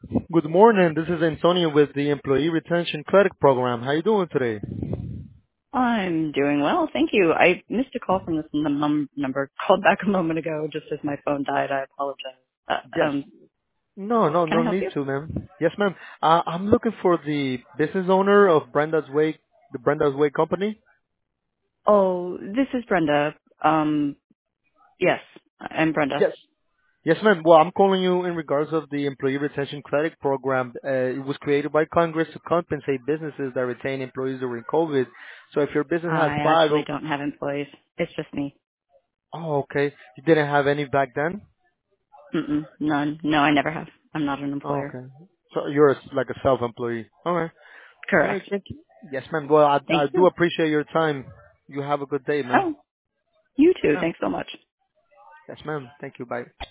Good morning. This is Antonio with the Employee Retention Credit Program. How you doing today? I'm doing well, thank you. I missed a call from this number. Called back a moment ago, just as my phone died. I apologize. Yes. No Can I help need you? to, ma'am. Yes, ma'am. I'm looking for the business owner of Brenda's Way, the Brenda's Way company. Oh, this is Brenda. Yes, I'm Brenda. Yes. Yes, ma'am. Well, I'm calling you in regards of the Employee Retention Credit Program. It was created by Congress to compensate businesses that retain employees during COVID. So if your business has I five, actually don't have employees. It's just me. okay. You didn't have any back then? None. No, I never have. I'm not an employer. Okay. So you're like a self-employee. Okay. All Correct. right, thank you. Yes, ma'am. Well, Thank I do you. appreciate your time. You have a good day, ma'am. Oh, you too. Yeah. Thanks so much. Yes, ma'am. Thank you. Bye.